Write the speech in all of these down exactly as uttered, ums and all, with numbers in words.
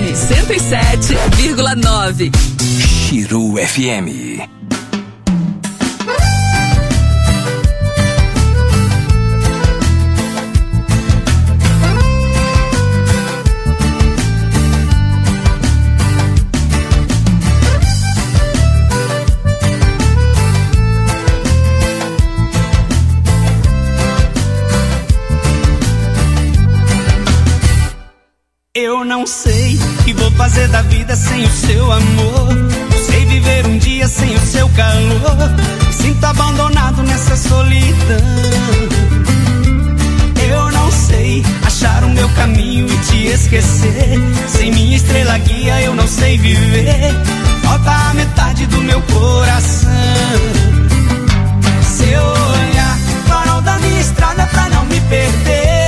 M cento e sete vírgula nove. Chiru F M. Eu não sei o que vou fazer da vida sem o seu amor. Não sei viver um dia sem o seu calor. Me sinto abandonado nessa solidão. Eu não sei achar o meu caminho e te esquecer. Sem minha estrela guia eu não sei viver. Falta a metade do meu coração. Seu olhar, farol da minha estrada pra não me perder.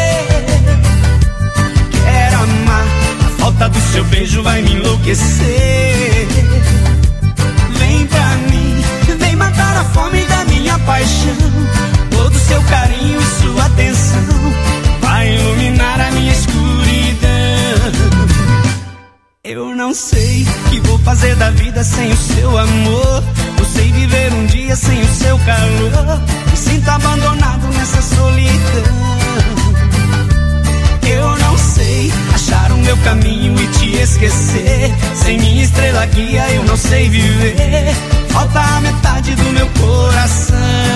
Quero amar, a falta do seu beijo vai me enlouquecer. Vem pra mim, vem matar a fome da minha paixão. Todo seu carinho e sua atenção vai iluminar a minha escuridão. Eu não sei o que vou fazer da vida sem o seu amor. Não sei viver um dia sem o seu calor. Me sinto abandonado nessa solidão. Eu não sei achar o meu caminho e te esquecer. Sem minha estrela guia eu não sei viver. Falta a metade do meu coração.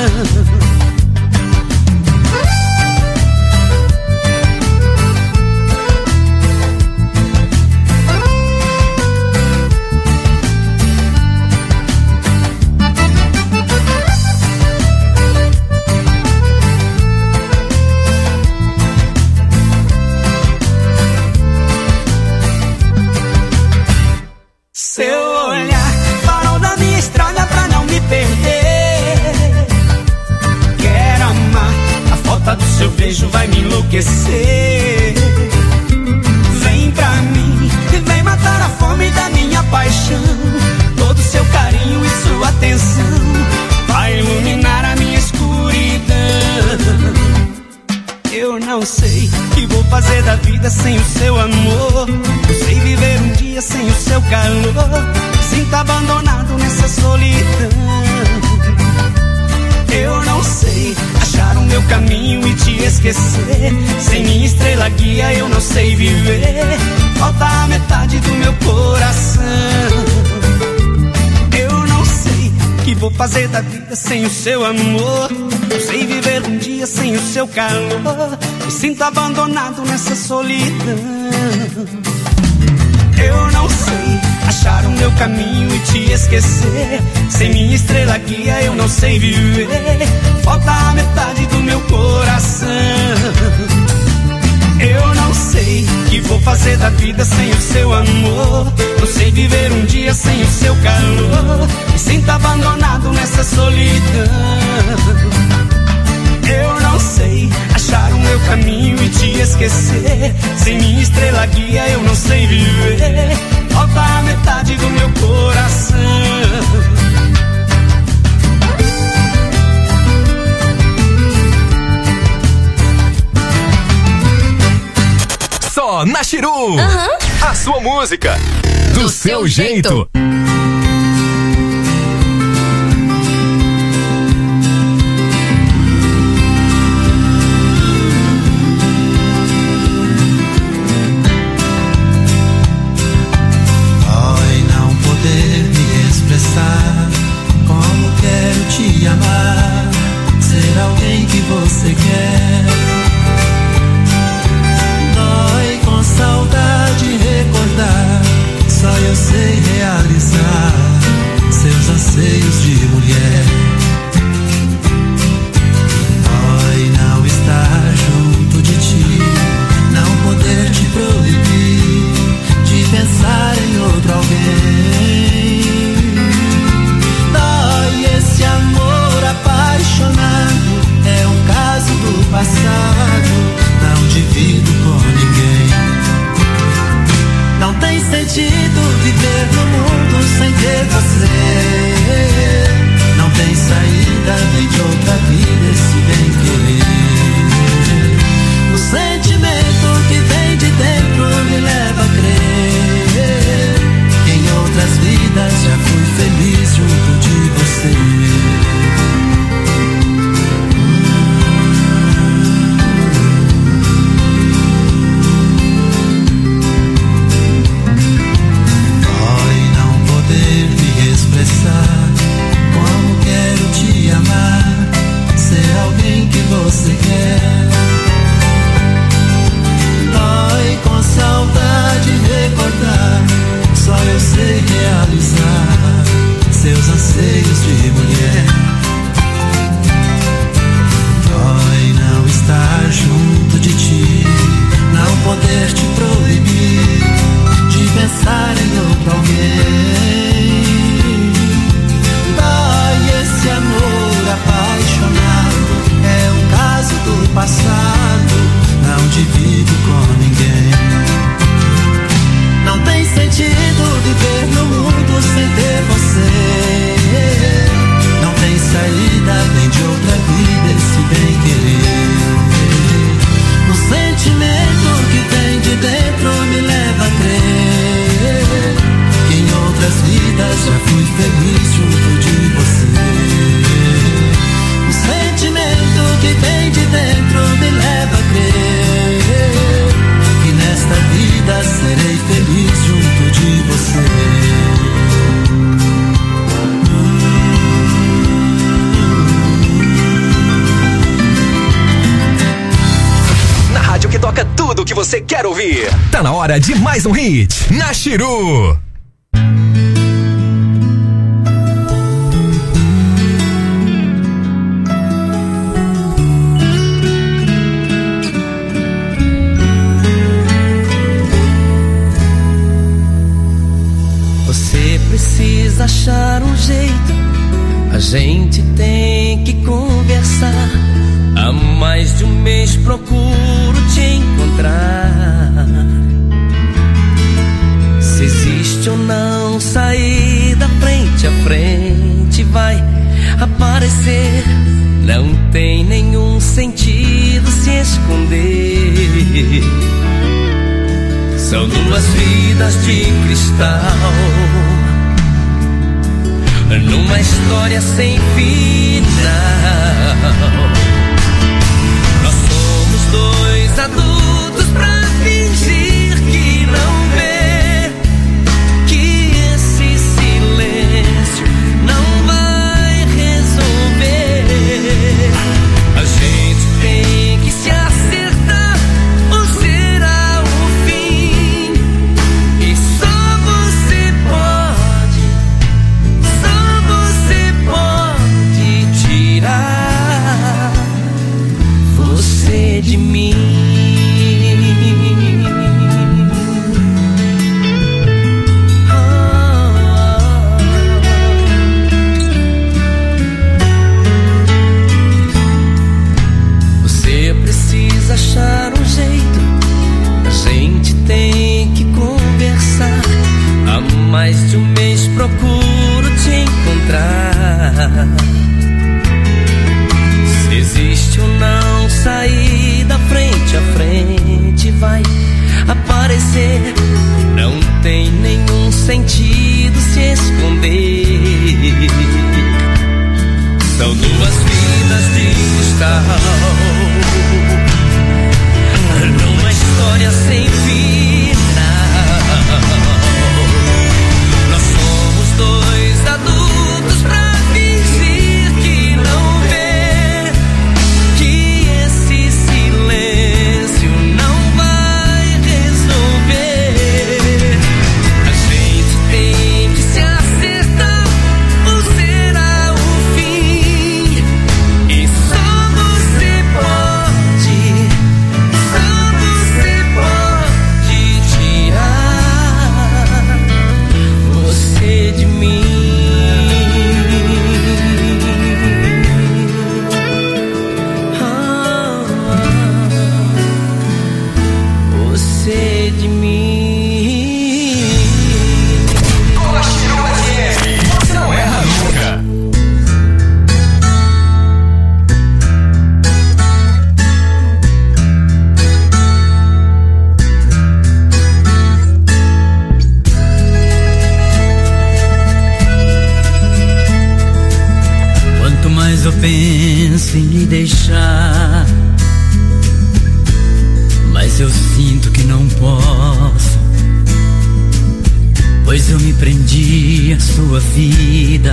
Seu olhar, farol da minha estrada pra não me perder. Quero amar, a falta do seu beijo vai me enlouquecer. Vem pra mim, vem matar a fome da minha paixão. Todo seu carinho e sua atenção vai iluminar a minha escuridão. Eu não sei o que vou fazer da vida sem o seu amor. Não sei viver um dia sem o seu calor. Me sinto abandonado nessa solidão. Eu não sei achar o meu caminho e te esquecer. Sem minha estrela guia eu não sei viver. Falta a metade do meu coração. Eu não sei o que vou fazer da vida sem o seu amor. Não sei viver um dia sem o seu calor. Me sinto abandonado nessa solidão. Eu não sei achar o meu caminho e te esquecer. Sem minha estrela guia eu não sei viver. Falta a metade do meu coração. Eu não sei o que vou fazer da vida sem o seu amor. Não sei viver um dia sem o seu calor. Me sinto abandonado nessa solidão. Eu não sei achar o meu caminho e te esquecer. Sem minha estrela guia eu não sei viver. Falta a metade do meu coração. Só na Chiru. Uhum. A sua música do, do seu, seu jeito. jeito. Como quero te amar, ser alguém que você quer. Dói com saudade recordar, só eu sei realizar seus anseios de mulher. Dói não estar junto de ti, não poder te proibir de pensar em outro alguém. Esse amor apaixonado é um caso do passado, não divido com ninguém. Não tem sentido viver no mundo sem ter você. Não tem que você quer ouvir. Tá na hora de mais um hit na Chiru. Você precisa achar um jeito, a gente tem que conversar. Há mais de um mês procuro te encontrar. Se existe ou não saída, frente a frente vai aparecer. Não tem nenhum sentido se esconder. São duas vidas de cristal numa história sem final. Nós somos dois adultos pra fingir que não vê que esse silêncio não vai resolver. A gente tem que se acertar ou será o fim. E só você pode, só você pode tirar você de mim. Você precisa achar um jeito, a gente tem que conversar. Há mais de um mês procuro te encontrar. Se existe ou não saída, frente a frente vai aparecer. Não tem nenhum sentido se esconder. São duas vidas de cristal numa história sem final. Nós somos dois adultos pra fingir que não vê que esse silêncio não vai resolver. A gente tem que se acertar ou será o fim. E só você pode, só você pode tirar você de mim. Ah, você de mim. Com a Chiru F M, você não erra nunca. Quanto mais eu penso em lhe deixar, mas eu sinto que não posso, pois eu me prendi à sua vida,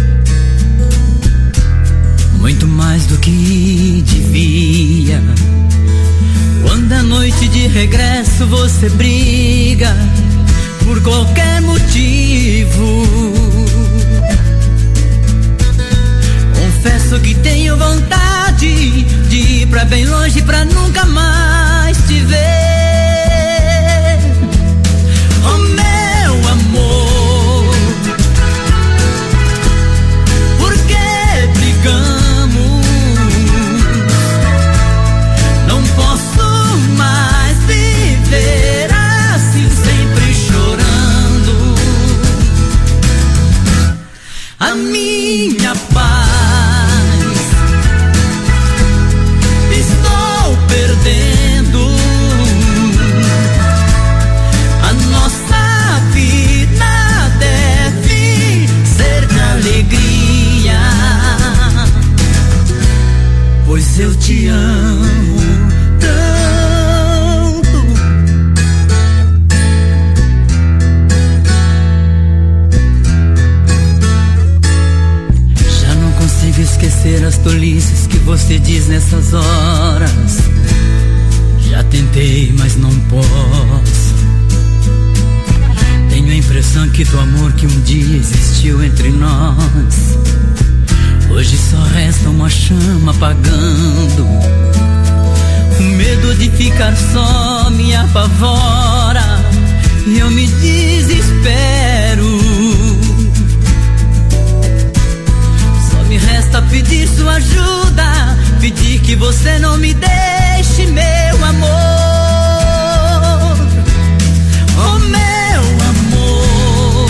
muito mais do que devia. Quando à noite de regresso você briga por qualquer motivo, confesso que tenho vontade de ir pra bem longe pra nunca mais te ver. Oh meu amor, por que brigamos? Não posso mais viver assim, sempre chorando. A minha paz estou perdendo. A nossa vida deve ser de alegria, pois eu te amo tanto. Já não consigo esquecer as tolices que você diz nessas horas. Já tentei, mas não posso. Tenho a impressão que do amor que um dia existiu entre nós, hoje só resta uma chama apagando. O medo de ficar só me apavora e eu me desespero. Só me resta pedir sua ajuda, pedir que você não me deixe, meu amor. Oh, meu amor,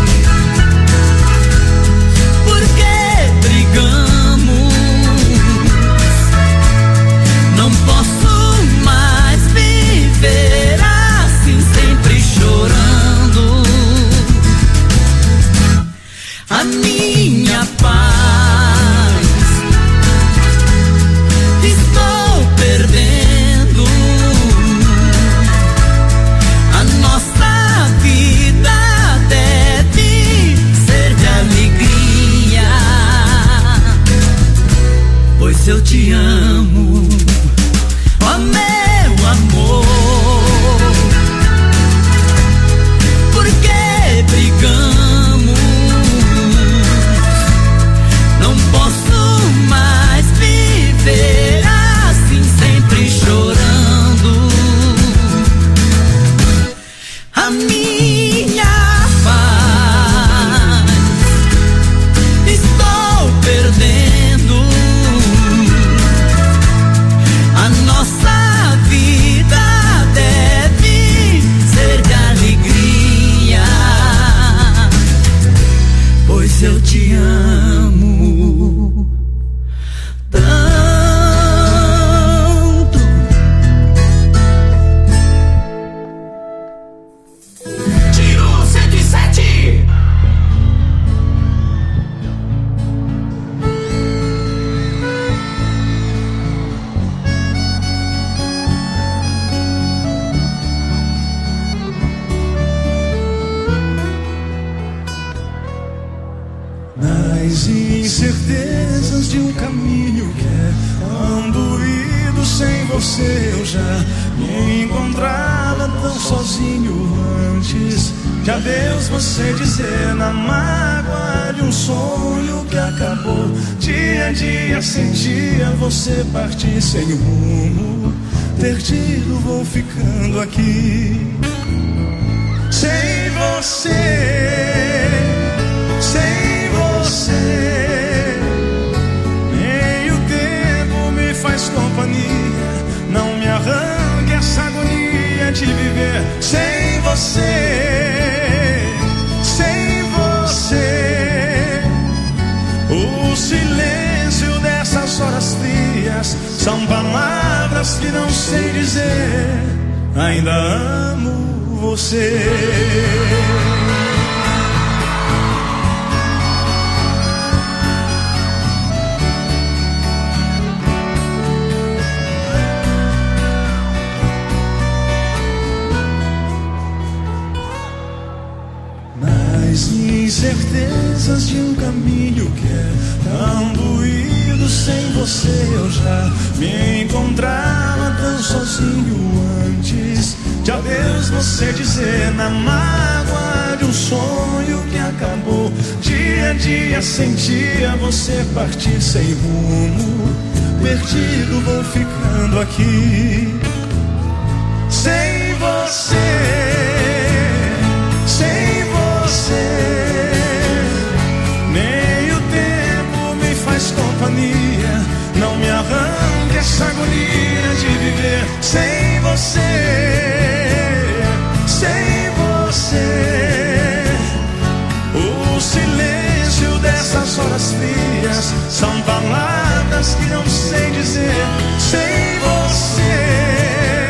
por que brigamos? Não posso mais viver assim, sempre chorando. A minha paz estou perdendo. A nossa vida deve ser de alegria, pois eu te amo, oh meu amor. Por que brigamos? Não posso mais viver assim, sempre chorando. A minha paz estou perdendo. A nossa vida deve ser de alegria, pois eu te amo tanto. Tiro cento e sete. Nas incertezas de um caminho que é tão doído, sem você eu já me encontrava tão sozinho antes de a Deus você dizer, na mágoa de um sonho que acabou. Dia a dia sentia você partir sem rumo, perdido vou ficando aqui. Sem você, sem você, nem o tempo me faz companhia. Não me arranque essa agonia de viver sem você, sem você. O silêncio dessas horas frias são palavras que não sei dizer. Ainda amo você. Incertezas de um caminho que é tão doído, sem você eu já me encontrava tão sozinho antes de a Deus você dizer, na mágoa de um sonho que acabou. Dia a dia sentia você partir sem rumo, perdido vou ficando aqui. Sem você, sem você, nem o tempo me faz companhia. Não me arranque essa agonia de viver sem você, sem você. O silêncio dessas horas frias são palavras que não sei dizer. Sem você,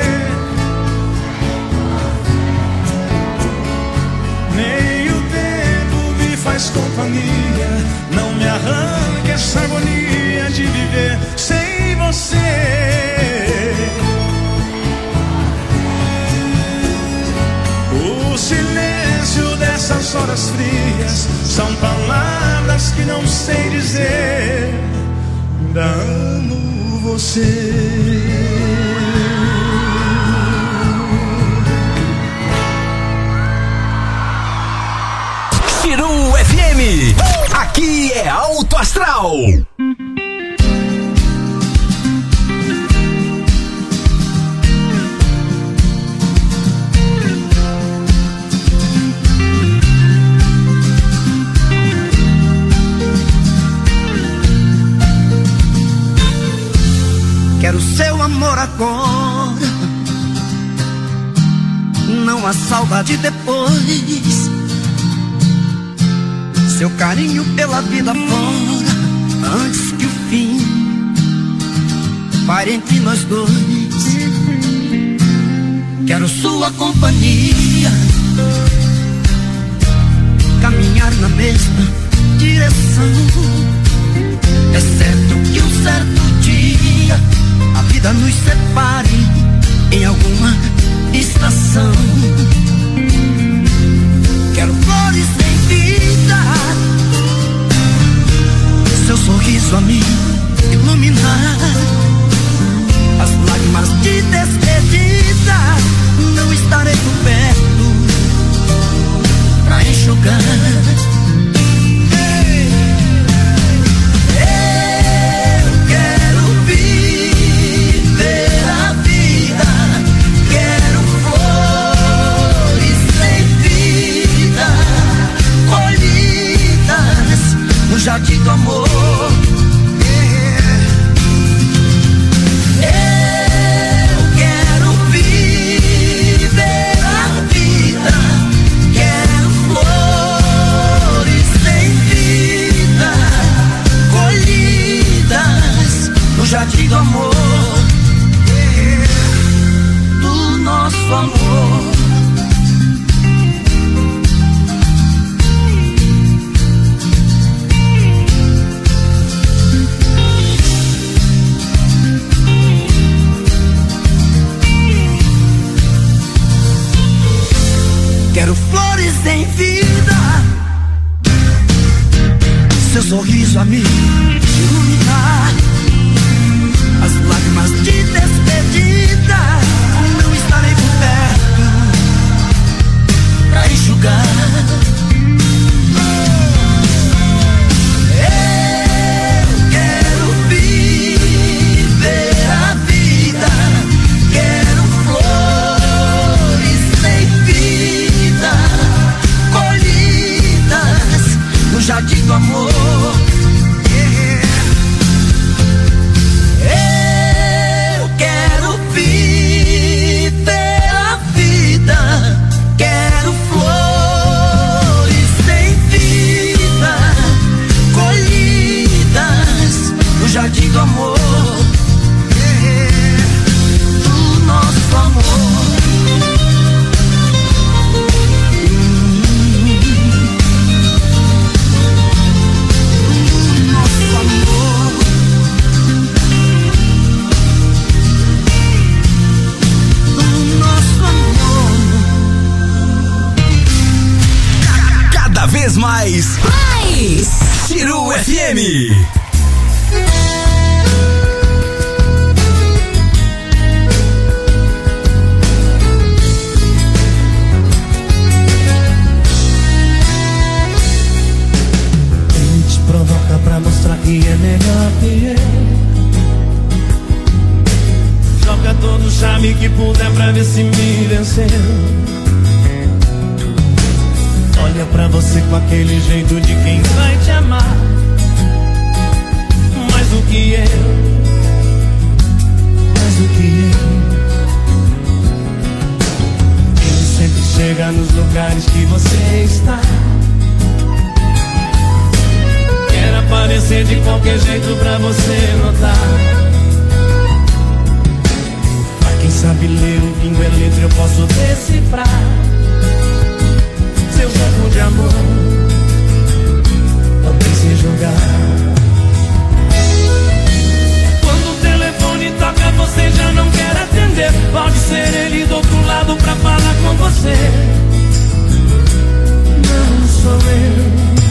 nem o tempo me faz companhia. Não me arranque essa agonia de viver sem você. O silêncio dessas horas frias são palavras que não sei dizer. Ainda amo você. Aqui é Alto Astral. Quero seu amor agora, não há saudade depois. Seu carinho pela vida fora, antes que o fim pare entre nós dois. Quero sua companhia, caminhar na mesma direção. É certo que um certo dia a vida nos separe em alguma estação. Quero flores em vida, seu sorriso a me iluminar. As lágrimas de despedida não estarei por perto pra enxugar. Jardim do amor. Eu quero viver a vida, quero flores sem vida, colhidas no jardim do amor, do nosso amor. Quero flores em vida, seu sorriso a me iluminar. As lágrimas de despedida não estarei por perto pra enxugar. Eu quero viver a vida, quero flores sem vida, colhidas no jardim do amor. Eu quero viver a vida, quero flores sem vida, colhidas no jardim do amor, do nosso amor. Cada vez mais. Mais. Ciru F M. Ele te provoca pra mostrar que é melhor que eu. Joga todo o charme que puder pra ver se me venceu. Olha pra você com aquele jeito de quem vai te amar mais do que eu, mais do que eu. Ele sempre chega nos lugares que você está. Quer aparecer de qualquer jeito pra você notar. Pra quem sabe ler o pingo é letra, eu posso decifrar seu jogo de amor, também sem jogar. Quando o telefone toca, você já não quer atender. Pode ser ele do outro lado pra falar com você. Não sou eu.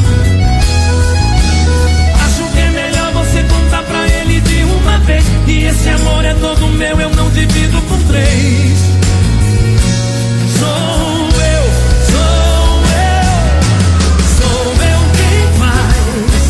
Acho que é melhor você contar pra ele de uma vez. E esse amor é todo meu, eu não divido por três. Sou eu, sou eu, sou eu quem faz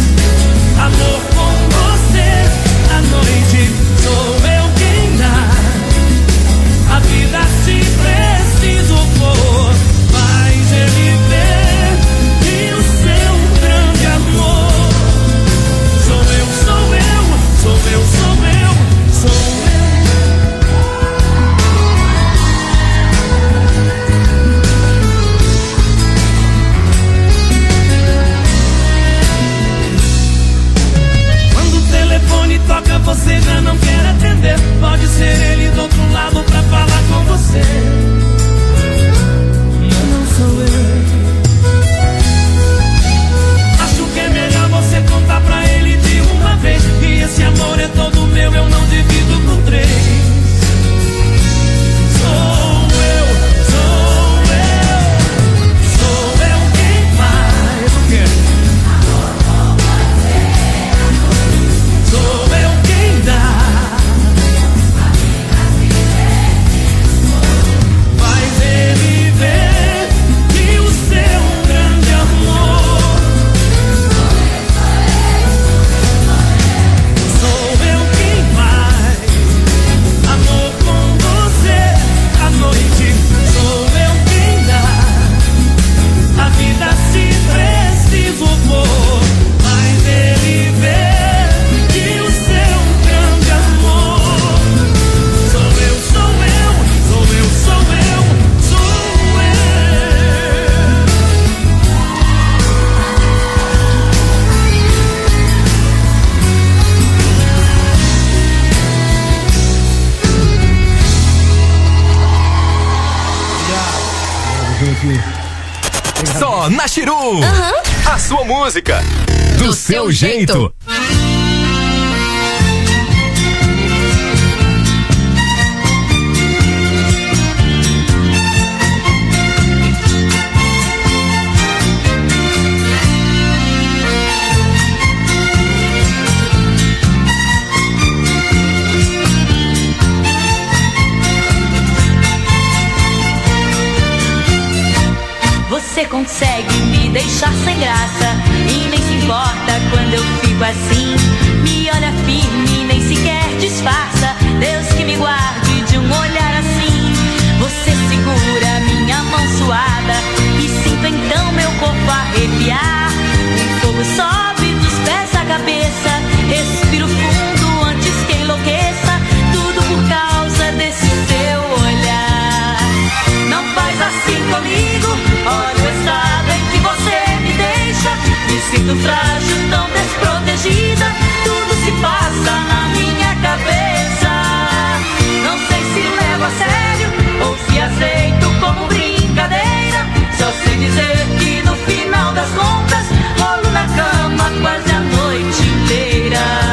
na Chiru. Uhum. A sua música do, do seu, seu jeito. jeito. Você consegue me deixar sem graça e nem se importa quando eu fico assim. Me olha firme, nem sequer disfarça. Deus que me guarde de um olhar assim. Você segura minha mão suada e sinto então meu corpo arrepiar. O fogo sobe dos pés à cabeça. Respiro fundo antes que enlouqueça. Tudo por causa desse seu olhar. Não faz assim comigo. Olha o estado em que você me deixa. Me sinto frágil, tão desprotegida. Tudo se passa na minha cabeça. Não sei se levo a sério ou se aceito como brincadeira. Só sei dizer que no final das contas rolo na cama quase a noite inteira.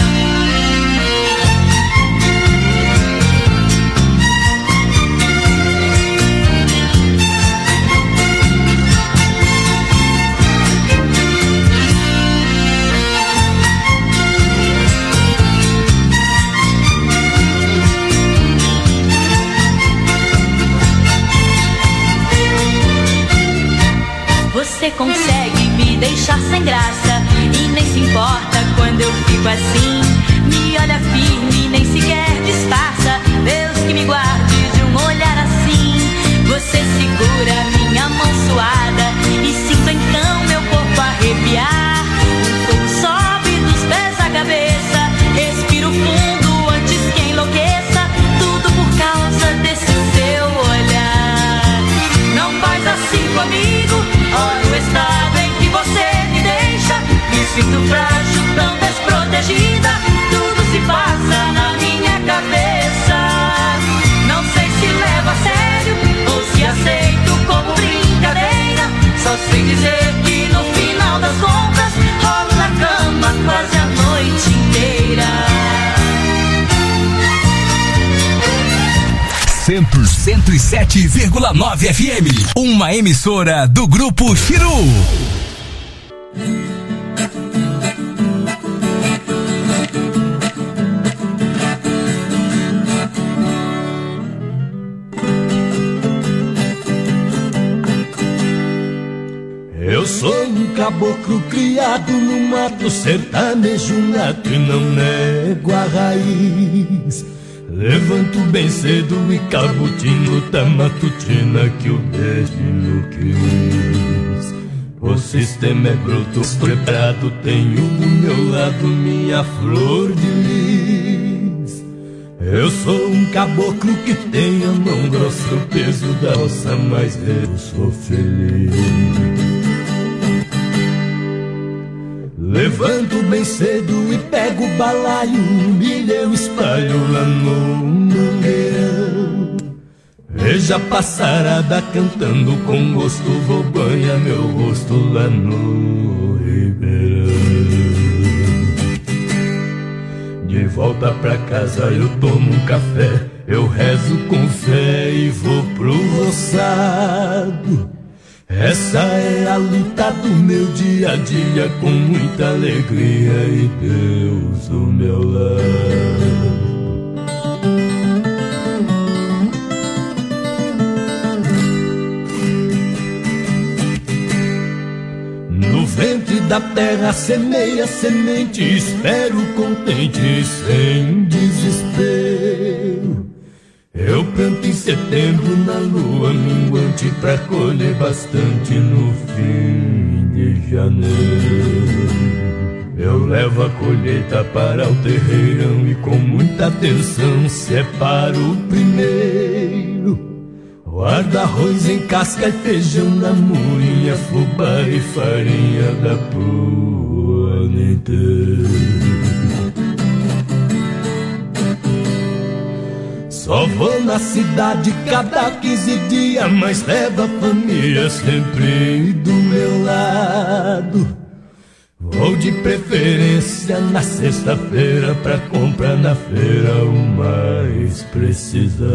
Você consegue me deixar sem graça e nem se importa quando eu fico assim. Me olha firme, nem sequer disfarça. Deus que me guarde de um olhar assim. Você segura minha mão suada e sinto então meu corpo arrepiar. O fogo sobe dos pés à cabeça. Respiro fundo antes que enlouqueça. Tudo por causa desse seu olhar. Não faz assim comigo. Olha o estado em que você me deixa. Me sinto frágil, tão desprotegida. Tudo se passa na minha cabeça. Não sei se levo a sério ou se aceito como brincadeira. Só sei dizer que no final das contas rolo na cama quase a noite inteira. cento e sete vírgula nove F M, uma emissora do Grupo Chiru. Eu sou um caboclo criado no mato, sertanejo nato e não nego a raiz. Levanto bem cedo e cabotino da matutina que o destino quis. O sistema é bruto, preparado, tenho do meu lado minha flor de lis. Eu sou um caboclo que tem a mão grossa, o peso da roça, mas eu sou feliz. Levanto bem cedo e pego o balaio, milho eu espalho lá no mangueirão. Veja a passarada cantando com gosto, vou banhar meu rosto lá no ribeirão. De volta pra casa eu tomo um café, eu rezo com fé e vou pro roçado. Essa é a luta do meu dia a dia, com muita alegria e Deus do meu lado. No ventre da terra semeia semente, espero contente sem desespero. Eu planto em setembro na lua minguante pra colher bastante no fim de janeiro. Eu levo a colheita para o terreirão e com muita atenção separo o primeiro. Guardo arroz em casca e feijão na murinha, fubá e farinha da pro ano inteiro. Só vou na cidade cada quinze dias, mas levo a família sempre do meu lado. Vou de preferência na sexta-feira pra comprar na feira o mais precisando.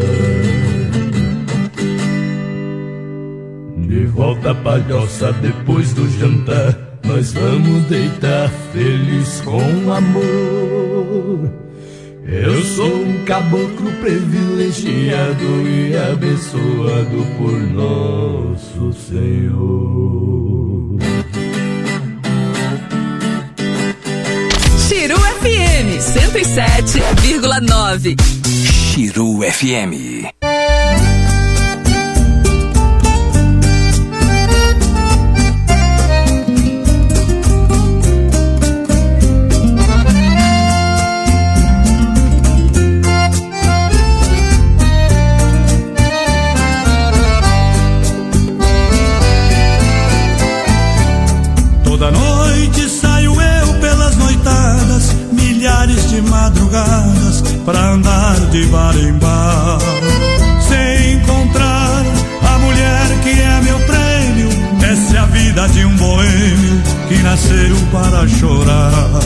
De volta à palhoça depois do jantar, nós vamos deitar feliz com amor. Eu sou um caboclo privilegiado e abençoado por nosso Senhor. Chiru F M cento e sete vírgula nove. Chiru F M. Toda noite saio eu pelas noitadas, milhares de madrugadas, pra andar de bar em bar, sem encontrar a mulher que é meu prêmio. Essa é a vida de um boêmio que nasceu para chorar.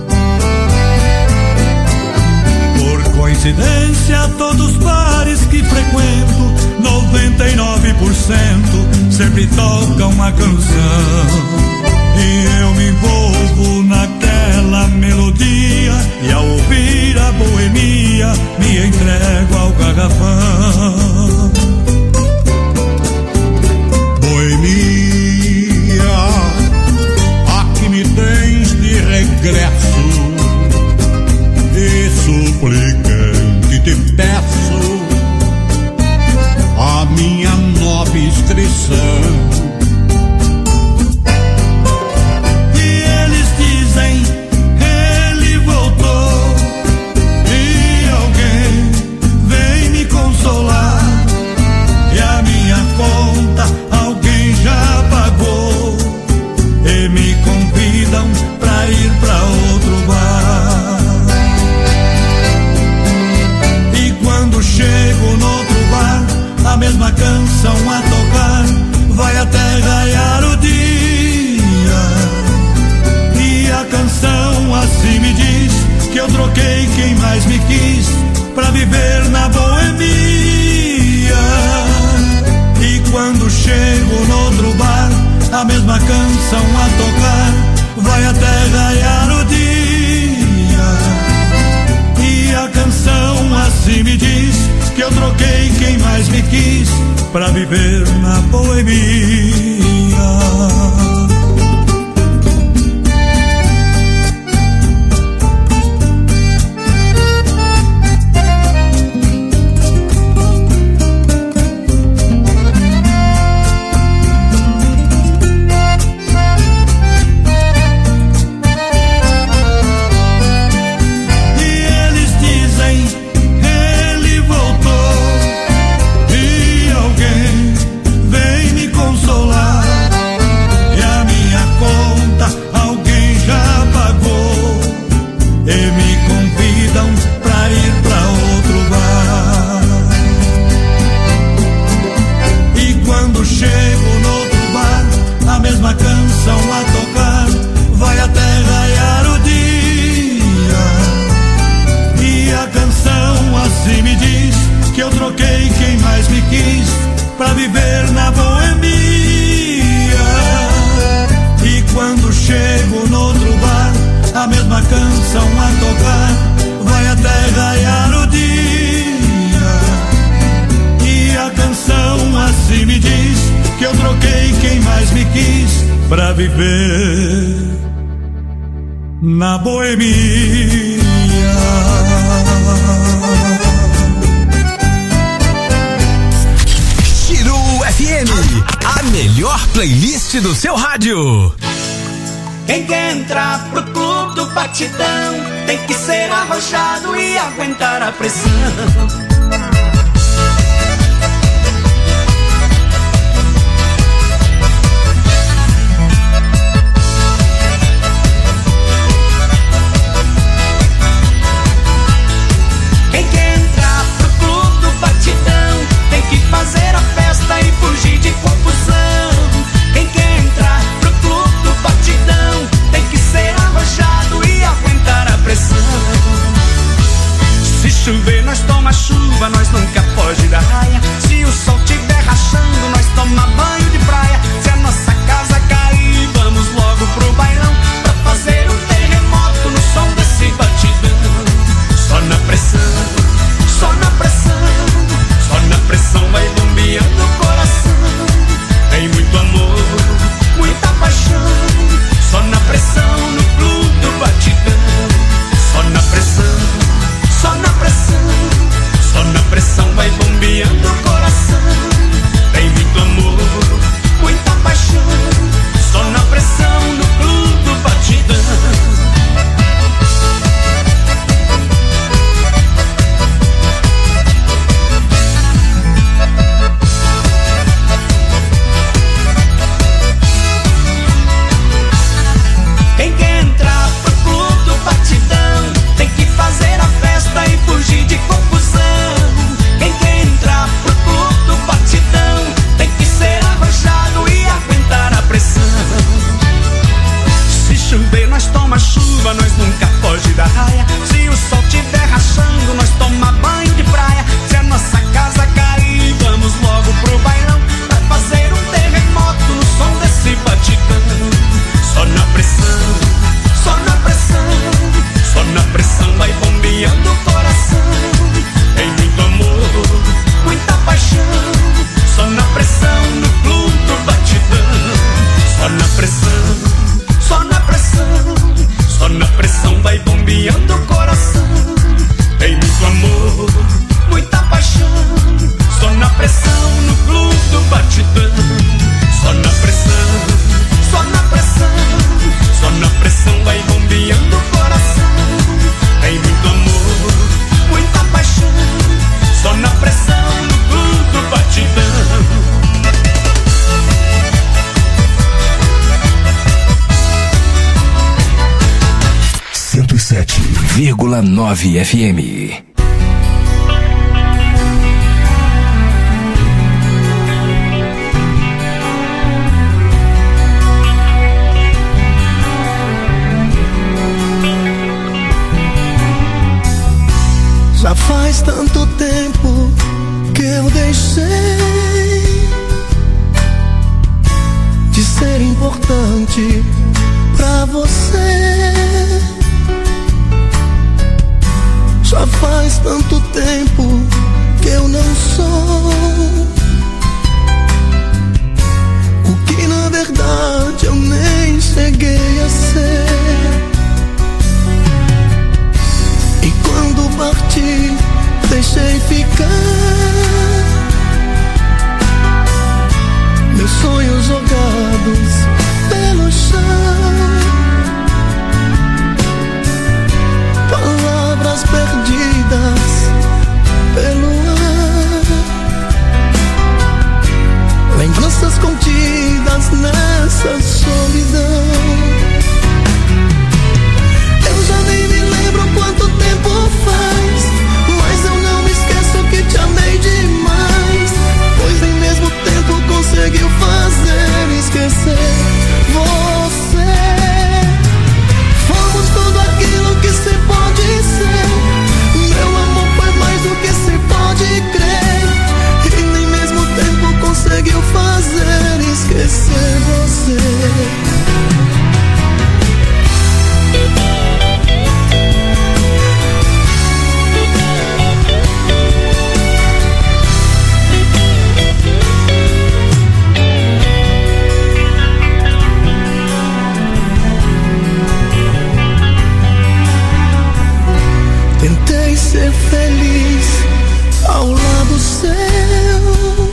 Por coincidência, todos os bares que frequento, noventa e nove por cento sempre tocam uma canção. E eu me envolvo naquela melodia, e ao ouvir a boemia me entrego ao garrafão. Boemia, aqui me tens de regresso, e suplicante te peço a minha nova inscrição. Ele voltou e alguém vem me consolar, e a minha conta alguém já pagou, e me convidam pra ir pra outro bar. E quando chego no outro bar, a mesma canção a tocar, vai até raiar o dia. A canção assim me diz que eu troquei quem mais me quis pra viver na boemia. E quando chego no outro bar, a mesma canção a tocar, vai até raiar o dia. E a canção assim me diz que eu troquei quem mais me quis pra viver na boemia. Pra viver na boemia. Chiru F M, a melhor playlist do seu rádio. Quem quer entrar pro clube do batidão tem que ser arrojado e aguentar a pressão. Quem quer entrar pro clube chover, nós toma chuva, nós nunca foge da raia. Se o sol tiver rachando, nós toma banho de praia. Se a nossa casa cair, vamos logo pro bailão, pra fazer um terremoto no som desse batidão. Só na pressão, só na pressão, só na pressão vai bombeando o coração. Tem muito amor, muita paixão, só na pressão no clube do batidão. Só na pressão, só na pressão, só na pressão vai bombeando o coração. Tem muito amor, muita paixão, só na pressão no clube do batidão. Quem quer entrar pro clube do batidão tem que fazer a festa e fugir de confusão. Quem quer entrar pro clube do batidão tem que ser arrojado e aguentar a pressão. Se chover, nós toma chuva, nós nunca foge da raia. Se o sol tiver rachando, nós toma banho de praia. Se a nossa casa cair, vamos logo pro bailão, pra fazer um terremoto no som desse batidão. Só na pressão, só na pressão, só na pressão vai bombeando o coração. Tem muito amor, muita paixão, só na pressão no clube do batidão. Só na pressão, só na pressão, só na pressão vai bombeando o coração. Tem muito amor, muita paixão, só na pressão no clube do batidão. Só na pressão, só na pressão, só na pressão vai bombeando o coração. Tem muito amor, muita paixão, só na pressão no clube do batidão. cento e sete vírgula nove F M. Já faz tanto tempo que eu deixei de ser importante pra você. Já faz tanto tempo que eu não sou o que na verdade eu nem cheguei a ser. E quando parti, deixei ficar meus sonhos jogados pelo chão, palavras perdidas pelo ar, lembranças contidas nessa solidão. Eu já nem me lembro quanto tempo faz, mas eu não me esqueço que te amei demais, pois nem mesmo tempo conseguiu fazer esquecer você. Fomos tudo aquilo que se pode ser, meu amor foi mais do que se pode crer, e nem mesmo tempo conseguiu fazer esquecer você. Tentei ser feliz ao lado seu,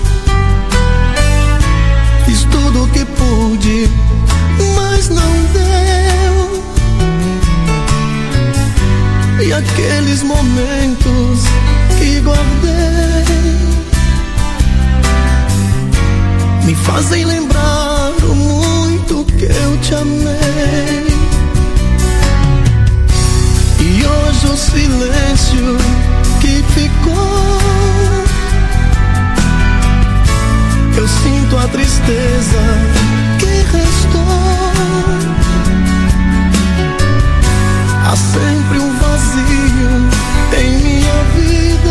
fiz tudo o que pude, mas não deu. E aqueles momentos que guardei me fazem lembrar o muito que eu te amei. E hoje o silêncio que ficou, eu sinto a tristeza que restou. Há sempre um vazio em minha vida,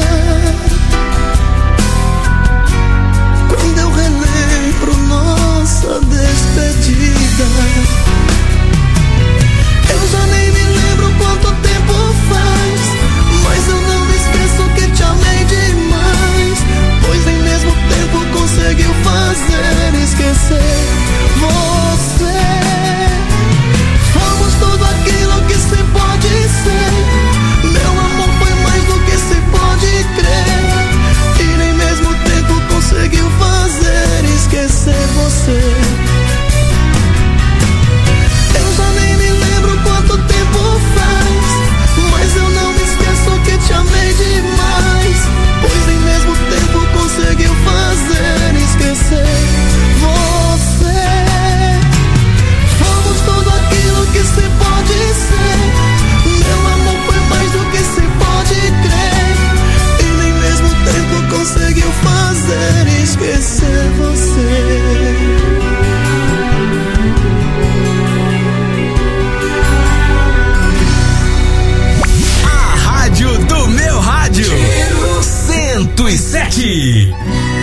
cento e sete.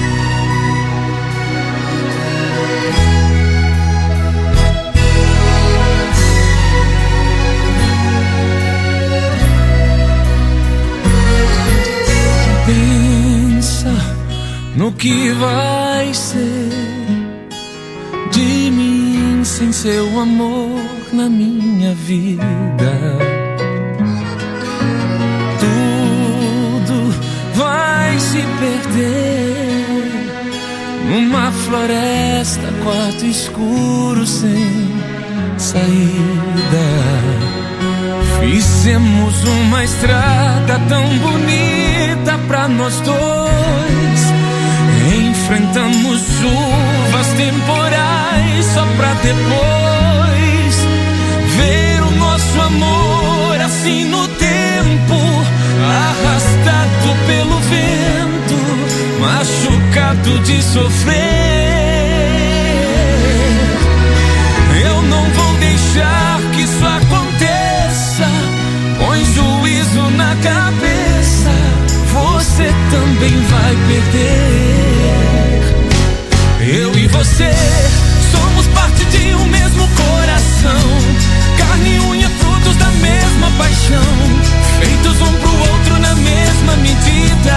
Pensa no que vai ser de mim sem seu amor na minha vida. Tudo vai se perder numa floresta, quarto escuro sem saída. Fizemos uma estrada tão bonita pra nós dois. Enfrentamos chuvas temporais só pra depois ver o nosso amor assim no tempo, arrastado pelo vento, machucado de sofrer. Eu não vou deixar que isso aconteça. Põe juízo na cabeça, você também vai perder. Eu e você somos parte de um mesmo coração, carne e unha, frutos da mesma paixão, feitos um pro outro na mesma medida.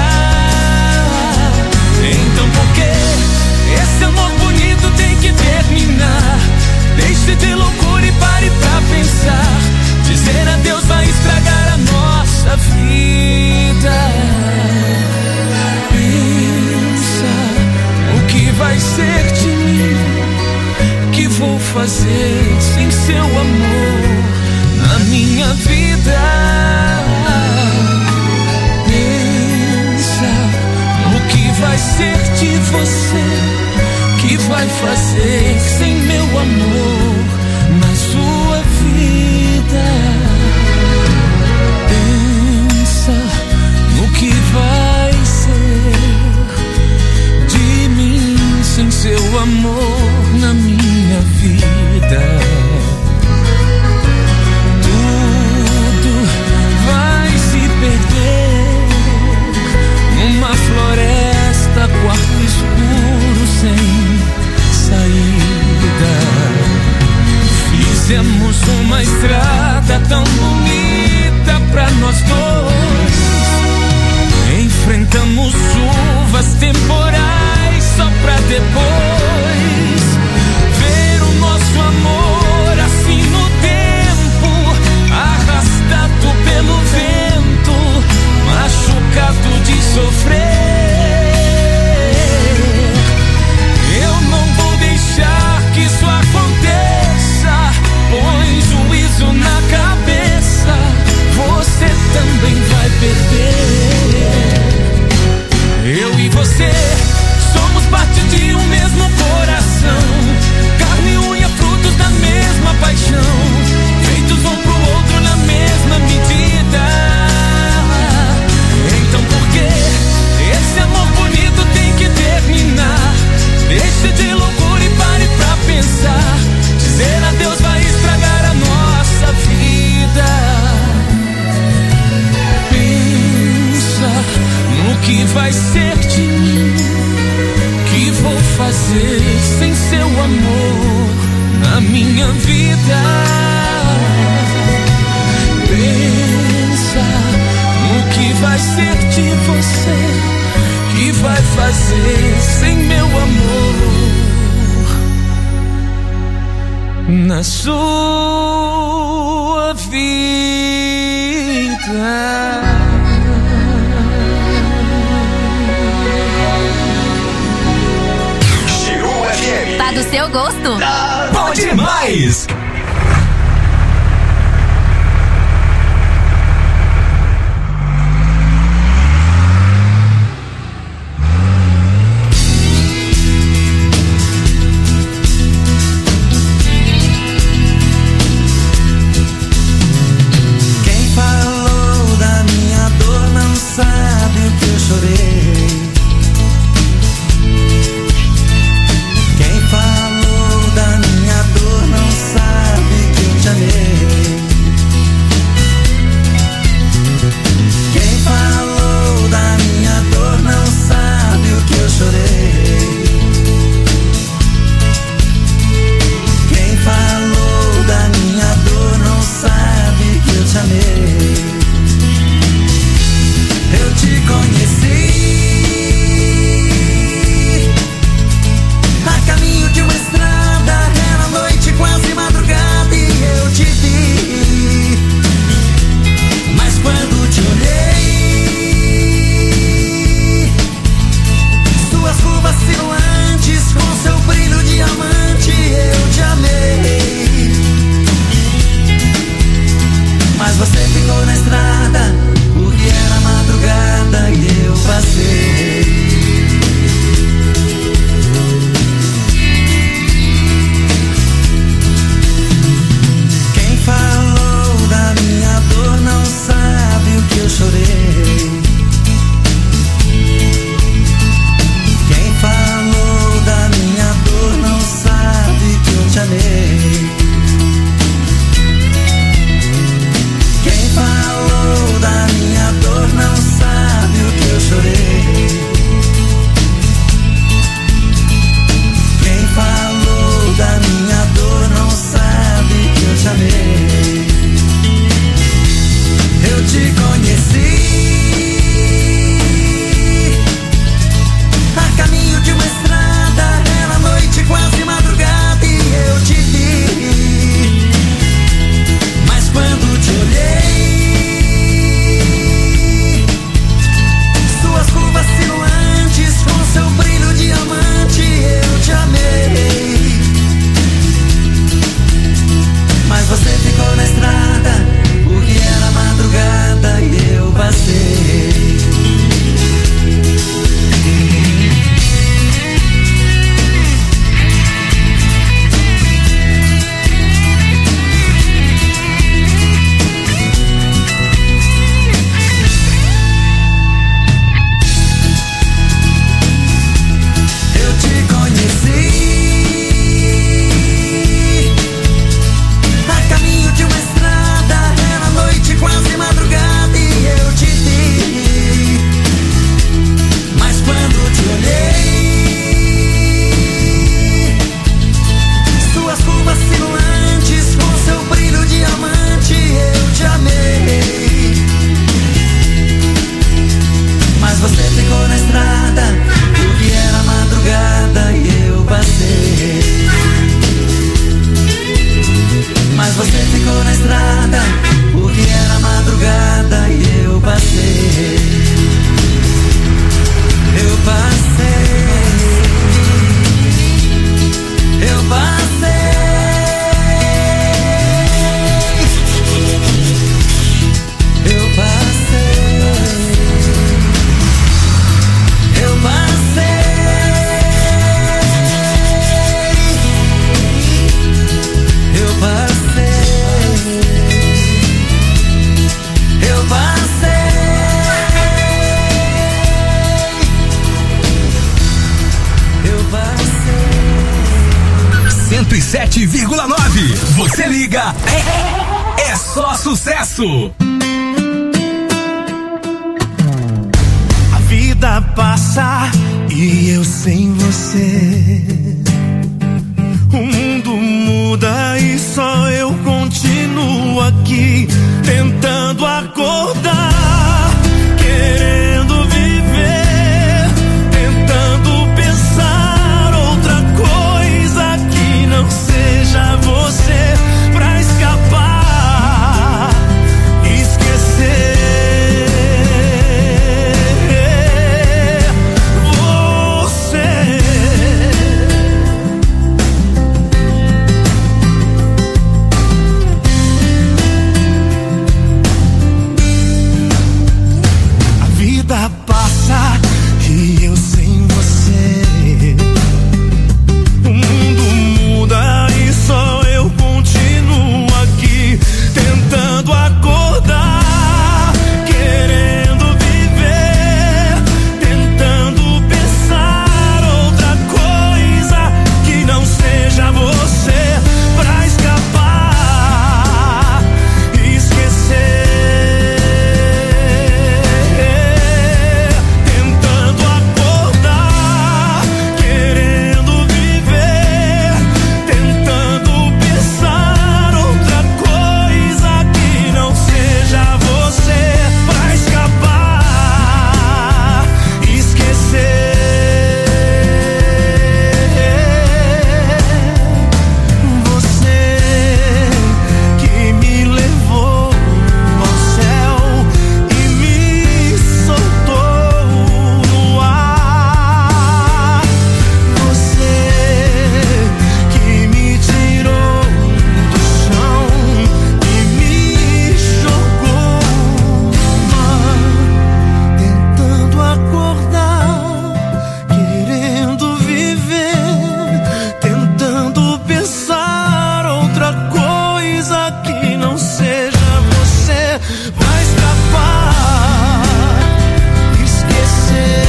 Então por que esse amor bonito tem que terminar? Deixe de loucura e pare pra pensar. Dizer adeus vai estragar a nossa vida. Pensa o que vai ser de mim, que vou fazer sem seu amor na minha vida. Pensa o que vai ser de você, que vai fazer sem meu amor na sua vida. Pensa no que vai ser de mim sem seu amor na minha vida. Tudo vai se perder numa floresta, quarto escuro sem saída. Fizemos uma estrada tão bonita pra nós dois. Enfrentamos chuvas temporais só pra depois ver o nosso amor assim no tempo, arrastado pelo vento, machucado de sofrer. Eu não vou deixar que isso aconteça. Põe juízo na cabeça, você também vai perder. Eu e você somos parte de um mesmo coração, carne, unha, frutos da mesma paixão, feitos um pro outro na mesma medida. Então por que esse amor bonito tem que terminar? Deixe de loucura e pare pra pensar. Dizer adeus vai estragar a nossa vida. Pensa no que vai ser de mim, que vou fazer sem seu amor na minha vida. Pensa no que vai ser de você, que vai fazer sem meu amor na sua vida. Tá do seu gosto? Tá bom demais! Quem falou da minha dor não sabe o que eu chorei. Quem falou da minha dor não sabe ficou na estrada porque era madrugada e eu passei. Mas você ficou na estrada porque era madrugada e eu passei. Eu passei. Eu passei. Eu passei. Eu passei. Eu passei. Eu passei. Eu passei. cento e sete vírgula nove. Você liga, é, é só sucesso. A vida passa e eu sem você. O mundo muda e só eu continuo aqui tentando acordar, querendo viver, tentando pensar outra coisa que não seja você pra escapar, esquecer você. A vida passa e eu sem você. O mundo muda e só eu continuo aqui tentando acordar, querendo viver, tentando pensar outra coisa que não seja você pra escapar, esquecer. Tentando acordar, querendo viver, tentando pensar outra coisa que não seja você pra escapar, esquecer. Você que me levou ao céu e me soltou no ar. Você que me tirou do chão e me jogou no mar. Tentando acordar, querendo viver, tentando pensar outra coisa que não seja você pra escapar, esquecer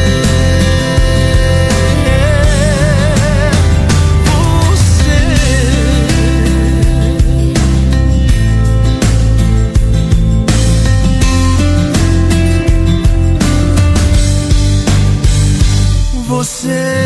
você. Você.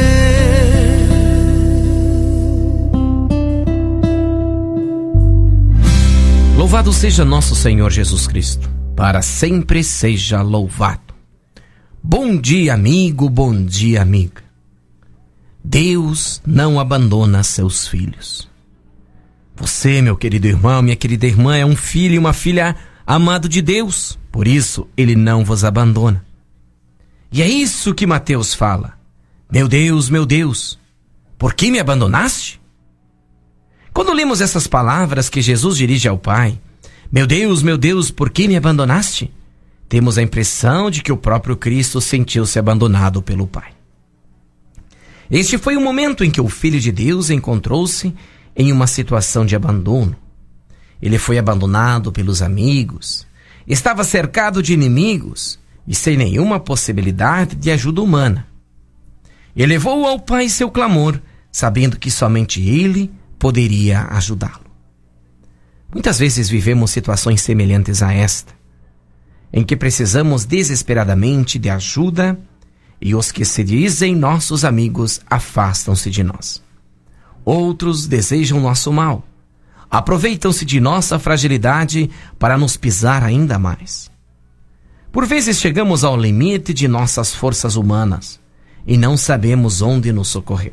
Louvado seja nosso Senhor Jesus Cristo, para sempre seja louvado. Bom dia, amigo, bom dia, amiga. Deus não abandona seus filhos. Você, meu querido irmão, minha querida irmã, é um filho e uma filha amado de Deus, por isso Ele não vos abandona. E é isso que Mateus fala. Meu Deus, meu Deus, por que me abandonaste? Quando lemos essas palavras que Jesus dirige ao Pai, meu Deus, meu Deus, por que me abandonaste? Temos a impressão de que o próprio Cristo sentiu-se abandonado pelo Pai. Este foi o momento em que o Filho de Deus encontrou-se em uma situação de abandono. Ele foi abandonado pelos amigos, estava cercado de inimigos e sem nenhuma possibilidade de ajuda humana. Elevou ao Pai seu clamor, sabendo que somente Ele poderia ajudá-lo. Muitas vezes vivemos situações semelhantes a esta, em que precisamos desesperadamente de ajuda e os que se dizem nossos amigos afastam-se de nós. Outros desejam nosso mal, aproveitam-se de nossa fragilidade para nos pisar ainda mais. Por vezes chegamos ao limite de nossas forças humanas e não sabemos onde nos socorrer.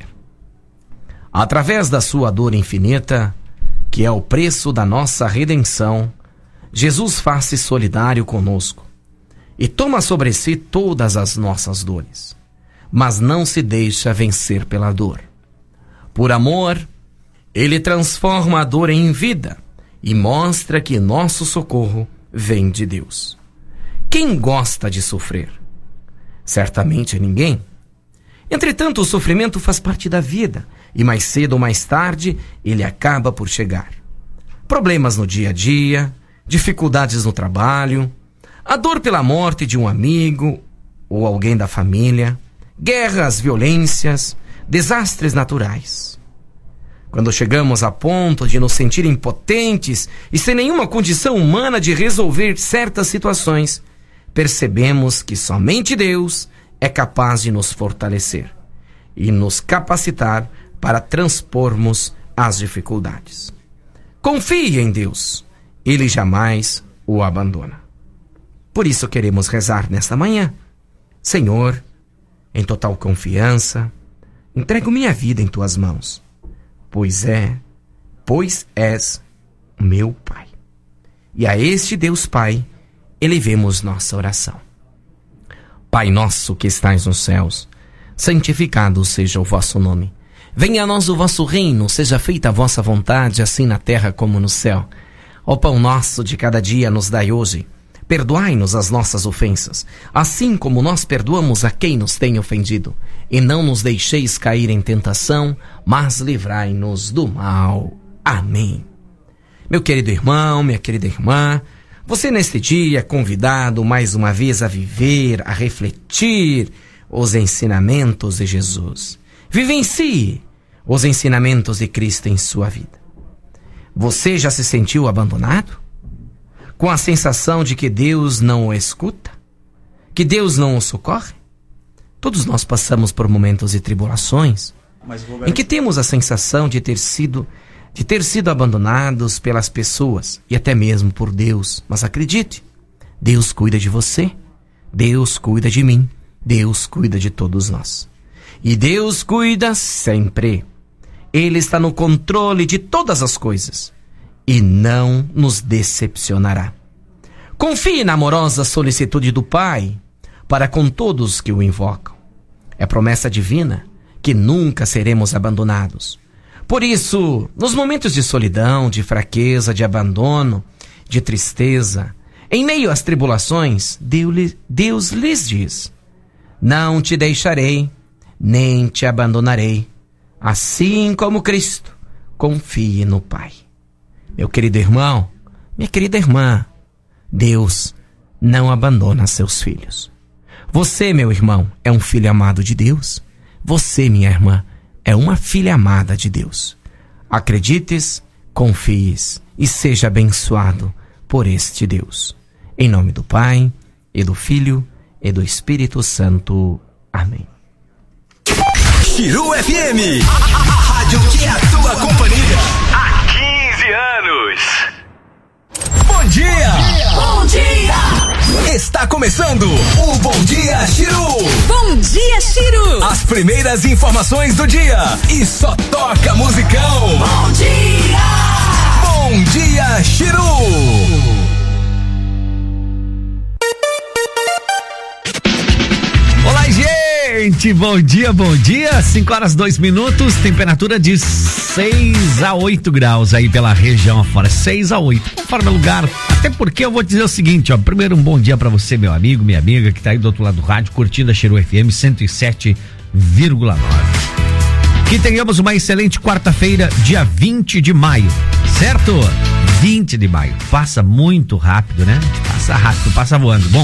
Através da sua dor infinita, que é o preço da nossa redenção, Jesus faz-se solidário conosco e toma sobre si todas as nossas dores, mas não se deixa vencer pela dor. Por amor, ele transforma a dor em vida e mostra que nosso socorro vem de Deus. Quem gosta de sofrer? Certamente ninguém. Entretanto, o sofrimento faz parte da vida e mais cedo ou mais tarde ele acaba por chegar. Problemas no dia a dia, dificuldades no trabalho, a dor pela morte de um amigo ou alguém da família, guerras, violências, desastres naturais. Quando chegamos a ponto de nos sentir impotentes e sem nenhuma condição humana de resolver certas situações, percebemos que somente Deus é capaz de nos fortalecer e nos capacitar para transpormos as dificuldades. Confie em Deus, Ele jamais o abandona. Por isso queremos rezar nesta manhã. Senhor, em total confiança, entrego minha vida em Tuas mãos, pois é, pois és meu Pai. E a este Deus Pai, elevemos nossa oração. Pai nosso que estais nos céus, santificado seja o vosso nome. Venha a nós o vosso reino, seja feita a vossa vontade, assim na terra como no céu. O pão nosso de cada dia nos dai hoje. Perdoai-nos as nossas ofensas, assim como nós perdoamos a quem nos tem ofendido. E não nos deixeis cair em tentação, mas livrai-nos do mal. Amém. Meu querido irmão, minha querida irmã, você neste dia é convidado mais uma vez a viver, a refletir os ensinamentos de Jesus. Vivencie os ensinamentos de Cristo em sua vida. Você já se sentiu abandonado? Com a sensação de que Deus não o escuta? Que Deus não o socorre? Todos nós passamos por momentos de tribulações em que temos a sensação de ter sido de ter sido abandonados pelas pessoas e até mesmo por Deus. Mas acredite, Deus cuida de você, Deus cuida de mim, Deus cuida de todos nós. E Deus cuida sempre. Ele está no controle de todas as coisas e não nos decepcionará. Confie na amorosa solicitude do Pai para com todos que o invocam. É promessa divina que nunca seremos abandonados. Por isso, nos momentos de solidão, de fraqueza, de abandono, de tristeza, em meio às tribulações, Deus, Deus lhes diz: não te deixarei, nem te abandonarei. Assim como Cristo, confie no Pai. Meu querido irmão, minha querida irmã, Deus não abandona seus filhos. Você, meu irmão, é um filho amado de Deus. Você, minha irmã, é uma filha amada de Deus. Acredites, confies e seja abençoado por este Deus. Em nome do Pai, e do Filho, e do Espírito Santo. Amém. Chiru F M, a, a, a rádio que é a tua companhia há quinze anos. Bom dia! Bom dia! Está começando o Bom Dia Chiru. Bom dia, Chiru. As primeiras informações do dia e só toca musicão. Bom dia! Bom Dia Chiru. Olá, gente! Bom dia, bom dia! cinco horas, dois minutos, temperatura de seis a oito graus aí pela região afora. seis a oito, conforme o lugar. Até porque eu vou dizer o seguinte, ó. Primeiro, um bom dia pra você, meu amigo, minha amiga, que tá aí do outro lado do rádio, curtindo a Chiru F M cento e sete vírgula nove. Que tenhamos uma excelente quarta-feira, dia vinte de maio, certo? vinte de maio. Passa muito rápido, né? Passa rápido, passa voando. Bom,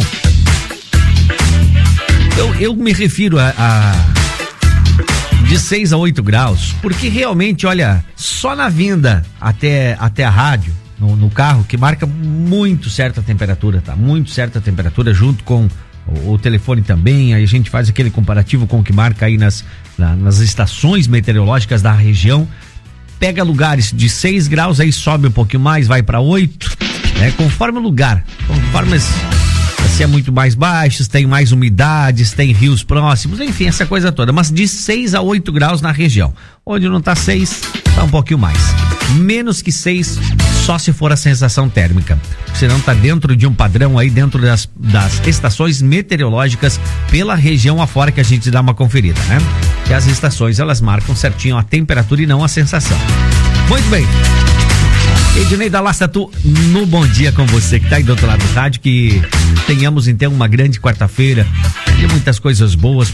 Eu, eu me refiro a, a de seis a oito graus, porque realmente, olha, só na vinda até, até a rádio, no, no carro, que marca muito certa temperatura, tá? Muito certa temperatura, junto com o, o telefone também, aí a gente faz aquele comparativo com o que marca aí nas, na, nas estações meteorológicas da região, pega lugares de seis graus, aí sobe um pouquinho mais, vai para oito, né? Conforme o lugar, conforme as se é muito mais baixos, tem mais umidades, tem rios próximos, enfim, essa coisa toda. Mas de seis a oito graus na região. Onde não tá seis, tá um pouquinho mais. Menos que seis, só se for a sensação térmica. Você não tá dentro de um padrão aí, dentro das, das estações meteorológicas pela região afora que a gente dá uma conferida, né? E as estações, elas marcam certinho a temperatura e não a sensação. Muito bem. Ednei da Lasta, tu no Bom Dia com você, que tá aí do outro lado do rádio, que tenhamos então uma grande quarta-feira e muitas coisas boas